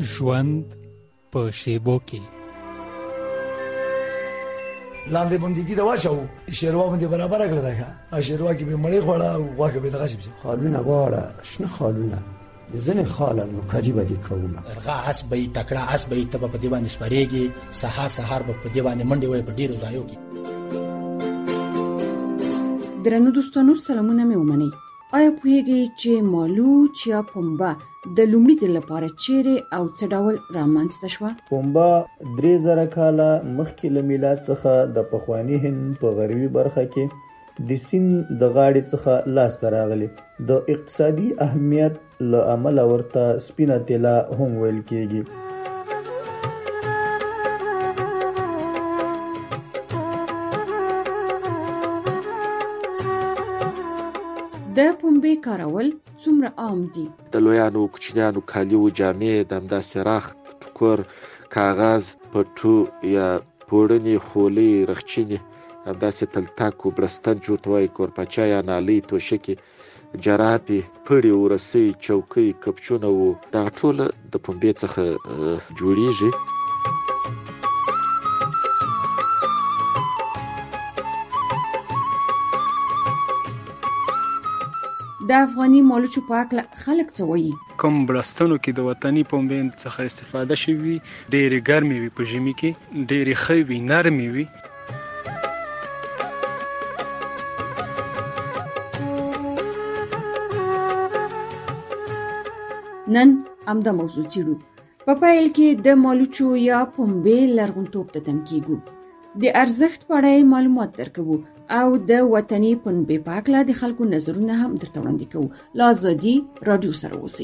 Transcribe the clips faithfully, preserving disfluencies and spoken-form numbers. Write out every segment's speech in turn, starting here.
ژوند په شیبو کې لاندې باندې دا واچو شیروا باندې برابر کړل دا شیروا کې به مړې خوړه او واګه به دغه شي خالونه غواړه شنه خالونه زنه خاله نو کجی بدی کومه ارغا اسبې تکړه اسبې ته په دی باندې سپریږي سحر سحر په دی باندې منډي وای په ډیرو ځایو کې. درنو دوستانو سلامونه مې ومنئ. آیا پوهیږئ چې مالوچ یا پنبه د لومړي ځل لپاره چیرې او څه ډول رامنځته شوه؟ پنبه درې زره کاله مخکې له میلاد څخه د پخواني هند په غربي برخه کې د سیند د غاړې څخه لاسته راغلی. د اقتصادي اهمیت له امله ورته سپینه طلا هم ویل کېږي. د پنبې کارول څومره عام دي؟ د لویانو کوچنیانو کالیو جامې د همداسې راخت ټوکر کاغذ پټو یا پوړنې خولۍ رخچینې همداسې تلتاک و برستن جوړ ته وایي کورپاچا یا نالۍ توشکې جرابې پړې ورسۍ چوکۍ کپچونه و دغه ټوله د پنبې څخه جوړیږي. د افغاني مالوچو په اړه خلک څه وایي؟ کوم بړستنو کې د وطني پنبې څخه استفاده شوي ډېرې ګرمې وي، په ژمي کې ډېرې ښې وي، نرمې وي. نن همدا موضوع څیړو. په پیل کې د مالوچو یا پنبې لرغونتوب ته تم کیږو، د ارزښت په اړه معلومات درکوو او د وطني پنبې په اړه د خلکو نظرونه هم درته وړاندې کوو. له ازادي راډیو سره اوسئ.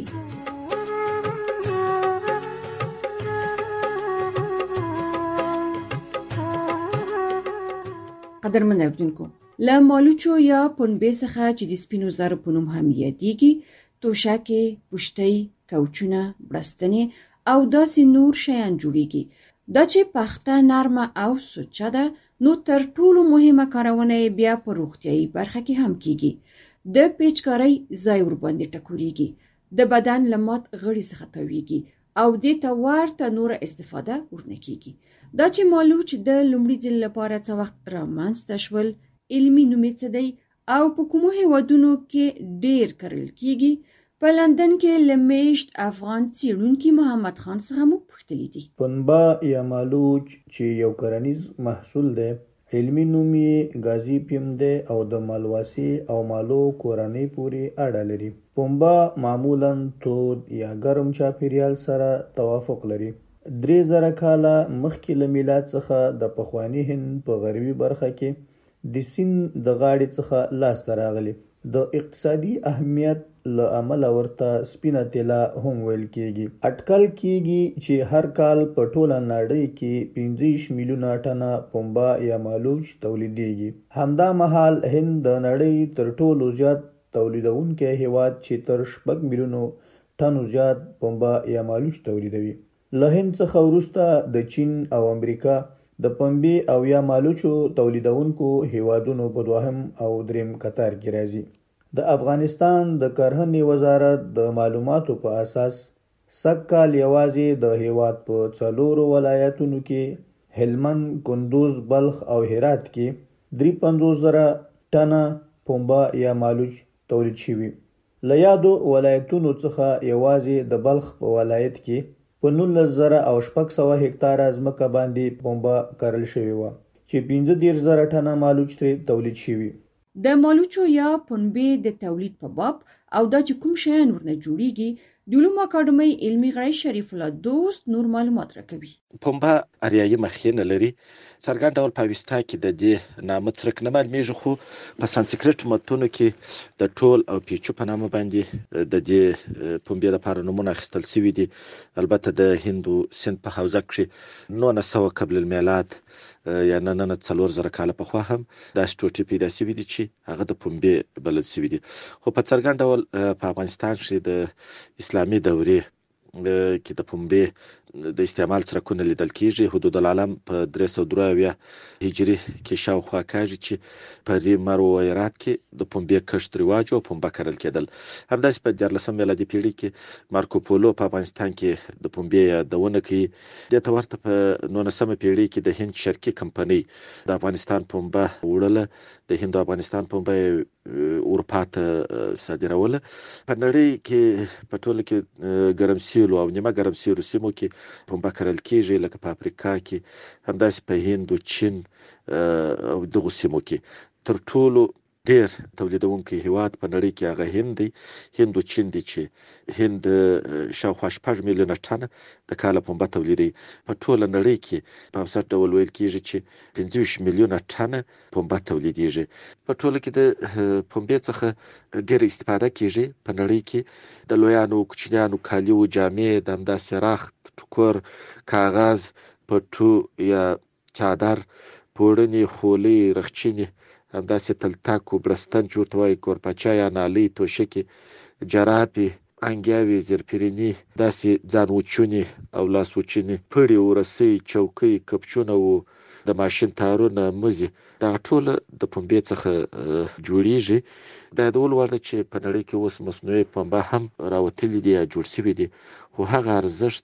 قدرمن اوریدونکو، له مالوچو یا پنبې څخه چې د سپینو زرو په نوم هم یادېږي توشکې، پوشتۍ، کوچونه، بړستنې او داسې نور شیان جوړیږي. دا چې پخته نرمه او سوچه ده، نو تر ټولو مهمه کارونه بیا په روغتیایي برخه کې هم کیږي. د پیچکارۍ ځای ورباندې ټکورېږي، د بدن له مات غړي څخه تاویږي او دې ته ورته نوره استفاده ورنه کیږي. دا چې مالوچ د لومړي ځل لپاره څه وخت رامنځته شول، علمي نوم یې څه دی او په کومو هېوادونو کې ډېر کرل کیږي، په لندن کې له میشت افغان څېړونکي محمد خان څخه مو پوښتلي دي. پنبه یا مالوچ چې یو کرنیز محصول دی، علمي نوم یې ګازیپیم دی او د مالواسي او مالو کورنۍ پورې اړه لري. پنبه معمولاً تود یا ګرم چاپیریال سره توافق لري. درې زره کاله مخکې له میلاد څخه د پخواني هند په غربي برخه کې د سیند د غاړې څخه لاسته راغلی. د اقتصادي اهمیت له امله ورته سپینه طلا هم ویل کېږي. اټکل کېږي چې هر کال په ټوله نړۍ کې پنځه ویشت میلیونه ټنه پنبه یا مالوچ تولیدېږي. همدا مهال هند د نړۍ تر ټولو زیات تولیدونکی هیواد چې تر شپږ میلیونو ټنو زیات پنبه یا مالوچ تولیدوي. له هند څخه وروسته د چین او امریکا د پنبې او یا مالوچو تولیدونکو هیوادونو په دوهم او دریم قطار کې راځي. د افغانستان د کرهنې وزارت د معلوماتو په اساس سږ کال یوازې د هیواد په څلورو ولایتونو کې هلمند، کندوز، بلخ او هرات کې درې پنځوس زره ټنه پنبه یا مالوچ تولید شوي. له یادو ولایتونو څخه یوازې د بلخ په ولایت کې په نولس زره او شپږ سوه هکتاره ځمکه باندې پنبه کرل شوې وه چې پنځه دېرش زره ټنه مالوچ ترې تولید شوي. د مالوچو یا پنبې د تولید په باب او دا چې کوم شیان ورنه جوړیږي، د علومو اکاډمۍ علمي غړی شریف الله دوست نور معلومات راکوي. پنبه اریایي مخینه لري. څرګند ډول په اوستا کې د دې نامه څرک نه معلومیږي، خو په سانسکریټ متونو کې د ټول او پیچو په نامه باندې د دې پنبې لپاره نومونه اخیستل شوي دي. البته د هندو سیند په حوزه کې نولس سوه قبل المیلاد یا نه نه څلور زره کاله پخوا هم داسې ټوټې پیدا شوي دي چې هغه د پنبې بلل شوي دي. خو په څرګند ډول په افغانستان کې د اسلامي دورې کې د پنبې د استعمال څرکونه لیدل کیږي. حدود العالم په درې سوه درې اویا هجري کې شاوخوا کاږي چې په ریمر و ویرات کې د پنبې کښت رواج او پنبه کرل کېدل. همداسې په دیارلسم میلادي پیړۍ کې مارکو پولو په افغانستان کې د پنبې یادونه کوي. دې ته ورته په نولسمه پیړۍ کې د هند شرقي کمپنۍ د افغانستان پنبه وړله. د هند او افغانستان پنبه اروپا ته صادروله. په نړۍ کې په ټوله کې ګرمسیرو او نیمه ګرمسیرو سیمو کې پنبه کرل کېږي، لکه په افریقا کې، همداسې په هند او چین او دغو سیمو کې. تر ټولو ډېر تولیدونکی هیواد په نړۍ کې هغه هند دی. هند او چین دی چې هند شاوخوا شپږ میلیونه ټنه د کاله پنبه تولیدوي. په ټوله نړۍ کې په اوسط ډول ویل کېږي چې پنځه ویشت میلیونه ټنه پنبه تولیدېږي. په ټوله کې د پنبې څخه ډېره استفاده کېږي. په نړۍ کې د لویانو کوچنیانو کالیو، جامې، د همداسې رخت، ټوکر، کاغذ، پټو یا چادر، پوړنې، خولۍ، رخچینې، همداسې تلتک، برستن چې ورته وایي، کورپاچا یا نالۍ، توشکې، جرابې، انګیاوې، زرپریني، داسې ځان وچونې او لاس وچونې، پړې، ورسۍ، چوکۍ، کپچونه و د ماشین تارونه، مزي، دغه ټوله د پنبې څخه جوړیږي. دا یادولو وړ ده چې په نړۍ کې اوس مصنوعي پنبه هم راوتلي دي یا جوړ شوي دي، خو هغه ارزښت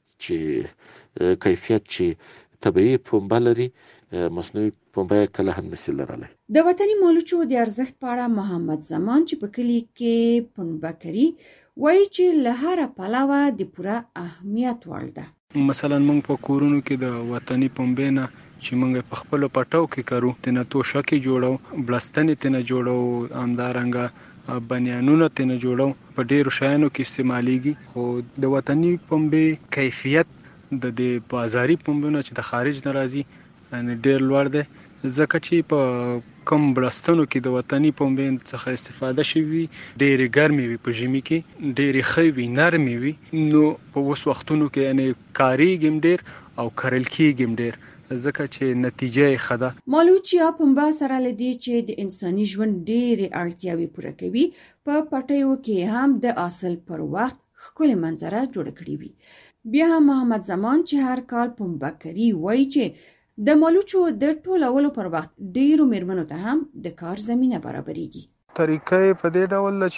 چې کیفیت چې طبیعي پنبه لري، مصنوعي پنبه کله هم نشي لرلی. د وطني مالوچو د ارزښت په اړه محمد زمان چې په کلي کې پنبه کري وایي چې له هره پلوه د پوره اهمیت وړ ده. مثلا موږ په کورونو کې د وطني پنبې نه چې موږ په خپلو پټو کې کرو، تنه توشکې جوړو، بلستنې تنه جوړو، همدارنګه بنیانونه تنه جوړو، په ډېرو شیانو کې استعمالیږي. خو د وطني پنبې کیفیت د دې بازاري پنبې نه چې د خارج نه راځي یعنې ډېر لوړ دی، ځکه چې په کم بلستنو کې د وطني پنبې څخه استفاده شوي ډېرې ګرمې وي، په ژمي کې ډېرې ښې وي، نرمې وي. نو په اوس وختونو کې یعنې کارېږي هم ډېر او کرل کېږي هم ډېر، ځکه چې نتیجه یې ښه ده. مالوچ یا پنبه سره له دې چې د انساني ژوند ډېرې اړتیاوې پوره کوي، په پټیو کې هم د حاصل پر وخت ښکلې منظره جوړه کړې وي. بیا هم محمد زمان چې هر کال پنبه کري وایي چې د مالوچو د ټولولو پر وخت ډیرو میرمنو ته هم د کار زمینه برابرېږي. طریقه یې په دې ډول ده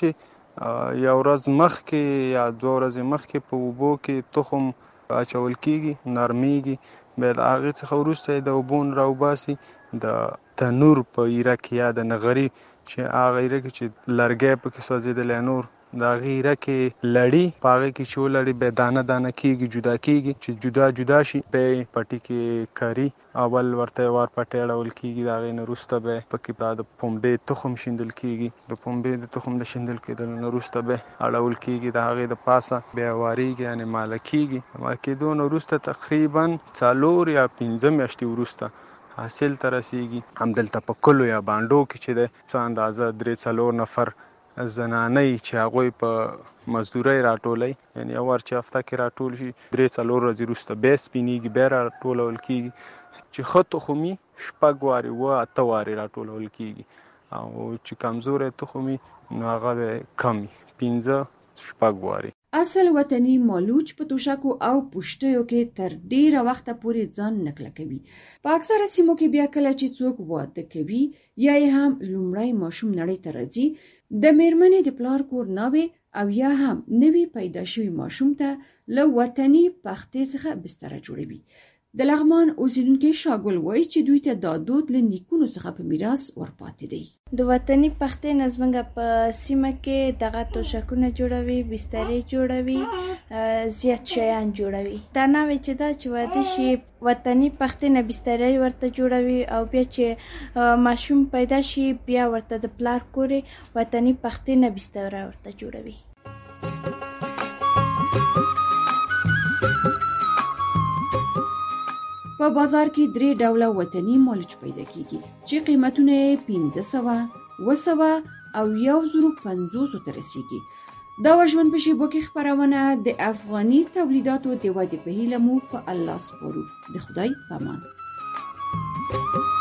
چې یو ورځ مخکې یا دوه ورځې مخکې په اوبو کې تخم اچول کېږي، نرمیږي، بیا د هغې څخه وروسته یې د اوبو نه راوباسي، د تنور په ایره کې یا د نغري چې هغه ایره کې چې لرګی پکې سوځېدلی، نور د هغې ایره کې لړي، په هغې کې چې ولړي بیا دانه دانه کېږي، جدا کېږي، چې جدا جدا شي. بیا یې پټي کې کري، اول ورته وار پټی اړول کېږي، د هغې نه وروسته بیا پکې د پنبې تخم شیندل کېږي. د پنبې د تخم د شیندل کېدلو نه وروسته بیا اړول کېږي، د هغې د پاسه بیا واریږي، یعنې ماله کېږي. د ماله کېدو نه وروسته تقریبا څلور یا پنځه میاشتې وروسته حاصل ته رسېږي. همدلته په کلو یا بانډو کې چې دی څه اندازه درې څلور نفر زنانۍ چې هغوی په مزدورۍ راټولوي، یعنې یو وار چې هفته کې راټول شي، درې څلور ورځې وروسته بیا سپینېږي، بیا راټولول کېږي. چې ښه تخمي شپږ وارې اووه اته وارې راټولول کېږي، او چې کمزوری تخمي نو هغه به کم وي، پنځه شپږ وارې. اصل وطني مالوچ په توشکو او پوشټیو کې تر ډیره وخته پورې ځان نه کلکوي. په اکثره سیمو کې بیا کله چې څوک واده کوي یا یې هم لومړی ماشوم نړۍ ته راځي، د میرمنې د پلار کور ناوې او یا هم نوي پیدا شوي ماشوم ته له وطني پختې څخه بستره جوړوي. د لغمان اوسیدونکي شاګل وایي چې دوی ته دا دود له نیکونو څخه په میراث ورپاتې دی. د وطني پختې نه زموږ په سیمه کې دغه توشکونه جوړوي، بسترې جوړوي، زیات شیان جوړوي. دا ناوې چې دا چې واده شي وطني پختې نه بسترې ورته جوړوي، او بیا چې ماشوم پیدا شي بیا ورته د پلار کورې وطني پختې نه بستره ورته جوړوي. په بازار کې درې ډوله وطني مالوچ پیدا کیږي چې قیمتونه یې پنځه سوه، اوه سوه او یو زرو پنځوسو ته رسیږي. دا وه ژوند په شیبو کې خپرونه د افغاني تولیداتو د ودې په هیله مو په الله سپارو. د خدای په امان.